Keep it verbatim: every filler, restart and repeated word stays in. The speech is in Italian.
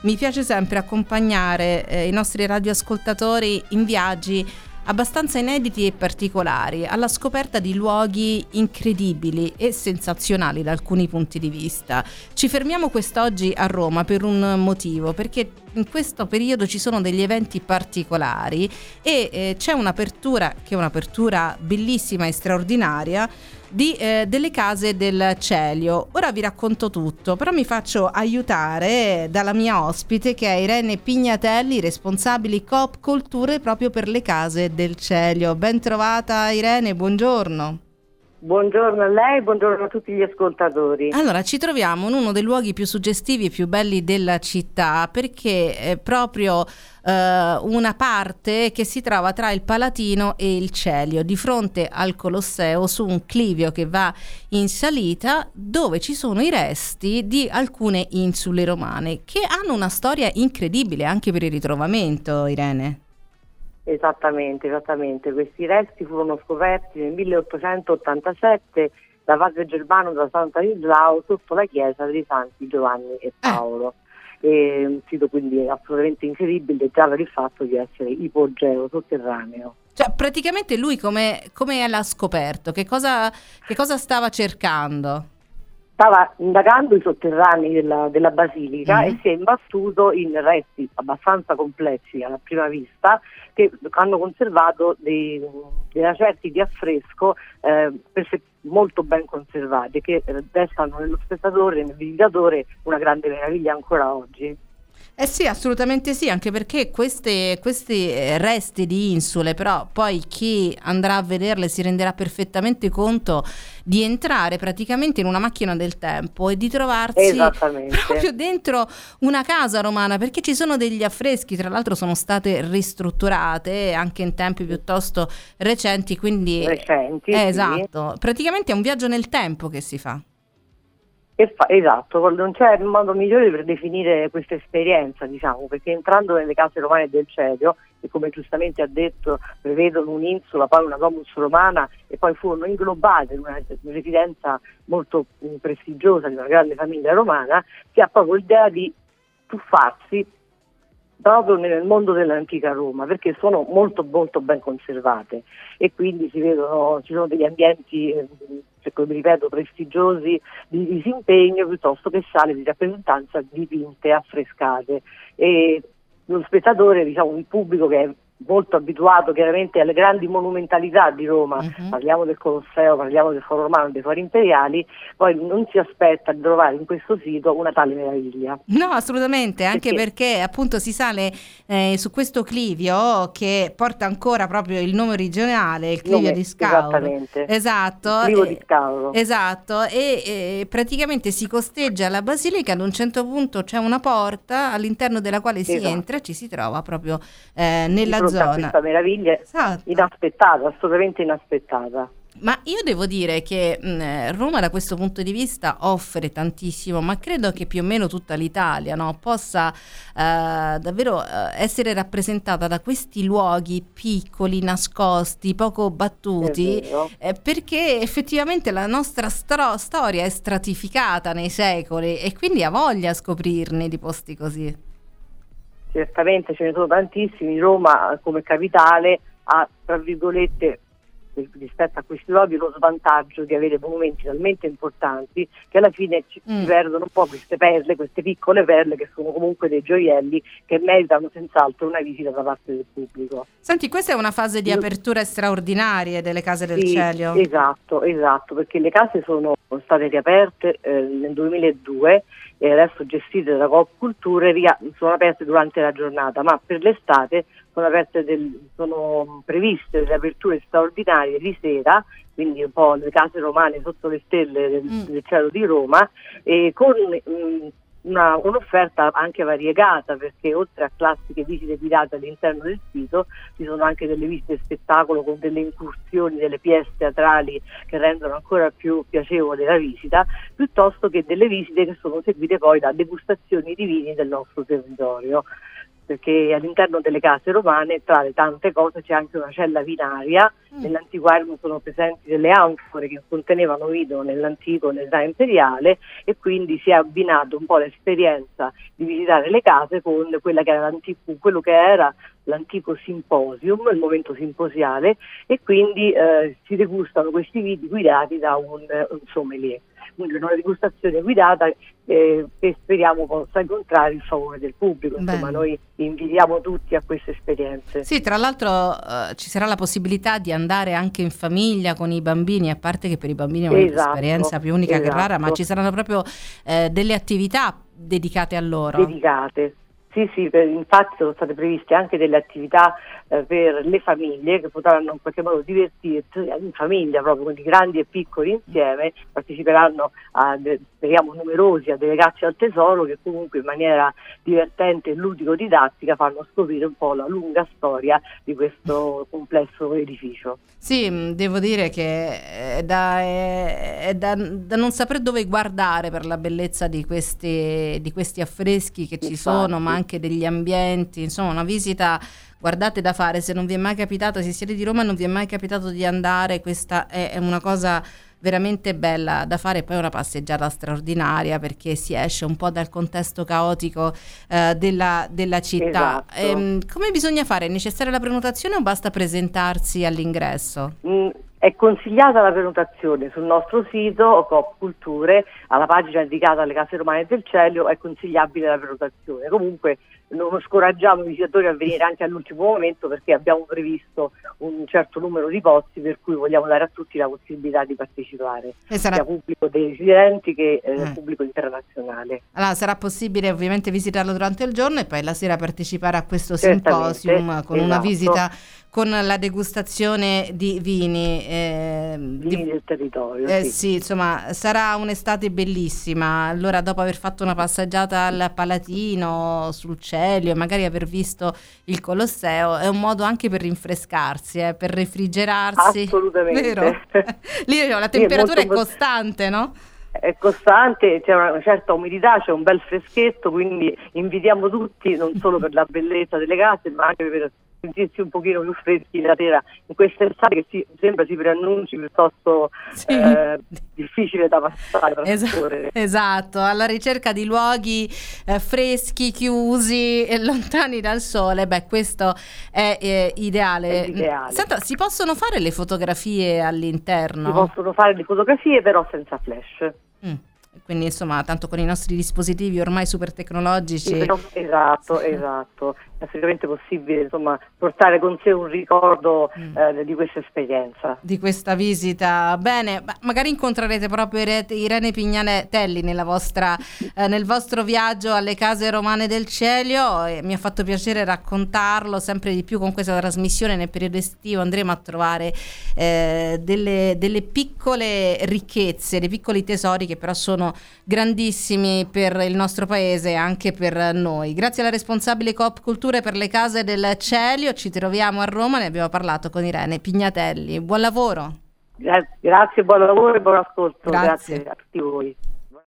mi piace sempre accompagnare eh, i nostri radioascoltatori in viaggi abbastanza inediti e particolari, alla scoperta di luoghi incredibili e sensazionali da alcuni punti di vista. Ci fermiamo quest'oggi a Roma per un motivo, perché in questo periodo ci sono degli eventi particolari e eh, c'è un'apertura, che è un'apertura bellissima e straordinaria, di eh, delle case del Celio. Ora vi racconto tutto, però mi faccio aiutare dalla mia ospite, che è Irene Pignatelli, responsabile Coop Culture proprio per le case del Celio. Ben trovata Irene, buongiorno. Buongiorno a lei, buongiorno a tutti gli ascoltatori. Allora, ci troviamo in uno dei luoghi più suggestivi e più belli della città, perché è proprio eh, una parte che si trova tra il Palatino e il Celio, di fronte al Colosseo, su un clivio che va in salita, dove ci sono i resti di alcune insule romane, che hanno una storia incredibile anche per il ritrovamento, Irene. Esattamente, esattamente. Questi resti furono scoperti nel milleottocentottantasette da padre Germano da Sant'Anislao sotto la chiesa dei Santi Giovanni e Paolo. Eh. E un sito quindi assolutamente incredibile, già per il fatto di essere ipogeo, sotterraneo. Cioè, praticamente lui come, come l'ha scoperto? Che cosa, che cosa stava cercando? Stava indagando i sotterranei della, della basilica mm-hmm. e si è imbattuto in resti abbastanza complessi alla prima vista, che hanno conservato dei, dei lacerti di affresco eh, molto ben conservati, che destano nello spettatore, nel visitatore, una grande meraviglia ancora oggi. Eh sì, assolutamente sì, anche perché queste, questi resti di insule, però poi chi andrà a vederle si renderà perfettamente conto di entrare praticamente in una macchina del tempo e di trovarsi proprio dentro una casa romana, perché ci sono degli affreschi, tra l'altro sono state ristrutturate anche in tempi piuttosto recenti, quindi recenti, eh, sì. Esatto, praticamente è un viaggio nel tempo che si fa. Esatto, non c'è modo migliore per definire questa esperienza, diciamo, perché entrando nelle case romane del Celio, che come giustamente ha detto prevedono un'insula, poi una domus romana e poi furono inglobate in una residenza molto prestigiosa di una grande famiglia romana, si ha proprio l'idea di tuffarsi proprio nel mondo dell'antica Roma, perché sono molto molto ben conservate e quindi si vedono, ci sono degli ambienti, eh, come ripeto, prestigiosi di disimpegno piuttosto che sale di rappresentanza dipinte, affrescate, e lo spettatore, diciamo il pubblico, che è molto abituato chiaramente alle grandi monumentalità di Roma, uh-huh. parliamo del Colosseo, parliamo del Foro Romano, dei Fori Imperiali, poi non si aspetta di trovare in questo sito una tale meraviglia. No, assolutamente, anche perché, perché appunto si sale eh, su questo clivio che porta ancora proprio il nome originale, il clivio nome, di Scauro. Esattamente. Esatto. Il clivio di Scauro. Esatto, e, e praticamente si costeggia la basilica, ad un certo punto c'è una porta all'interno della quale si esatto. entra e ci si trova proprio eh, nella zona. Questa meraviglia esatto. inaspettata, assolutamente inaspettata. Ma io devo dire che mh, Roma da questo punto di vista offre tantissimo, ma credo che più o meno tutta l'Italia, no, possa eh, davvero eh, essere rappresentata da questi luoghi piccoli, nascosti, poco battuti, eh, perché effettivamente la nostra stro- storia è stratificata nei secoli e quindi ha voglia a scoprirne di posti così. Certamente ce ne sono tantissimi. Roma come capitale ha, tra virgolette, rispetto a questi luoghi, lo svantaggio di avere monumenti talmente importanti che alla fine ci mm. perdono un po' queste perle, queste piccole perle che sono comunque dei gioielli che meritano senz'altro una visita da parte del pubblico. Senti, questa è una fase di apertura straordinaria delle case del sì, Celio. Esatto, esatto, perché le case sono state riaperte eh, nel duemiladue e adesso gestite da Coop Culture, sono aperte durante la giornata, ma per l'estate sono aperte del, sono previste delle aperture straordinarie di sera, quindi un po' le case romane sotto le stelle del, mm. del cielo di Roma, e con mh, una, un'offerta anche variegata, perché oltre a classiche visite guidate all'interno del sito ci sono anche delle visite spettacolo con delle incursioni, delle pièce teatrali che rendono ancora più piacevole la visita, piuttosto che delle visite che sono seguite poi da degustazioni di vini del nostro territorio. perché all'interno delle case romane, tra le tante cose, c'è anche una cella vinaria. Mm. Nell'antiquarium sono presenti delle anfore che contenevano vino nell'antico, nell'età imperiale, e quindi si è abbinato un po' l'esperienza di visitare le case con quella che era l'antico, quello che era l'antico simposium, il momento simposiale, e quindi eh, si degustano questi vini guidati da un, un sommelier. Quindi una degustazione guidata eh, che speriamo possa incontrare il favore del pubblico. Insomma, Bene. Noi invitiamo tutti a queste esperienze. Sì, tra l'altro eh, ci sarà la possibilità di andare anche in famiglia con i bambini, a parte che per i bambini è un'esperienza esatto, più unica esatto. che rara, ma ci saranno proprio eh, delle attività dedicate a loro. Dedicate. Sì, sì, per, infatti sono state previste anche delle attività eh, per le famiglie che potranno in qualche modo divertirsi in famiglia, proprio quindi grandi e piccoli insieme, parteciperanno a, speriamo numerosi, a delle cacce al tesoro che comunque in maniera divertente e ludico-didattica fanno scoprire un po' la lunga storia di questo complesso edificio. Sì, devo dire che è da, è, è da, da non sapere dove guardare per la bellezza di questi, di questi affreschi che ci Infatti. sono, ma anche degli ambienti, insomma una visita, guardate, da fare. Se non vi è mai capitato, se siete di Roma e non vi è mai capitato di andare, questa è, è una cosa veramente bella da fare, poi una passeggiata straordinaria perché si esce un po' dal contesto caotico eh, della, della città. Esatto. Ehm, come bisogna fare? È necessaria la prenotazione o basta presentarsi all'ingresso? Mm. È consigliata la prenotazione sul nostro sito Coop Culture, alla pagina dedicata alle case romane del Celio è consigliabile la prenotazione. Comunque non scoraggiamo i visitatori a venire anche all'ultimo momento perché abbiamo previsto un certo numero di posti, per cui vogliamo dare a tutti la possibilità di partecipare, sarà... sia pubblico dei residenti che eh, eh. pubblico internazionale. Allora sarà possibile ovviamente visitarlo durante il giorno e poi la sera partecipare a questo simposium con esatto. una visita con la degustazione di vini. Eh, vini di, del territorio. Eh, sì. sì, insomma, sarà un'estate bellissima. Allora, dopo aver fatto una passeggiata al Palatino, sul Celio, e magari aver visto il Colosseo, è un modo anche per rinfrescarsi, eh, per refrigerarsi. Assolutamente. Vero? Lì la temperatura sì, è, è costante, no? È costante, c'è una certa umidità, c'è un bel freschetto, quindi invitiamo tutti, non solo per la bellezza delle case, ma anche per sentirsi un pochino più freschi la sera in questa estate che si, sembra si preannunci piuttosto sì. eh, difficile da passare. Esatto, esatto, alla ricerca di luoghi eh, freschi, chiusi e lontani dal sole. Beh, questo è eh, ideale. È ideale. Senta, si possono fare le fotografie all'interno? Si possono fare le fotografie, però senza flash. Mm. Quindi insomma, tanto con i nostri dispositivi ormai super tecnologici. Sì, però, esatto, sì. esatto. È assolutamente possibile insomma portare con sé un ricordo mm. eh, di questa esperienza. Di questa visita. Bene, magari incontrerete proprio Irene Pignatelli nella vostra, eh, nel vostro viaggio alle case romane del Celio. E mi ha fatto piacere raccontarlo sempre di più con questa trasmissione. Nel periodo estivo andremo a trovare eh, delle, delle piccole ricchezze, dei piccoli tesori che però sono grandissimi per il nostro paese e anche per noi. Grazie alla responsabile Coop Culture per le case del Celio, ci troviamo a Roma, ne abbiamo parlato con Irene Pignatelli. Buon lavoro. Grazie, buon lavoro e buon ascolto. Grazie, Grazie a tutti voi.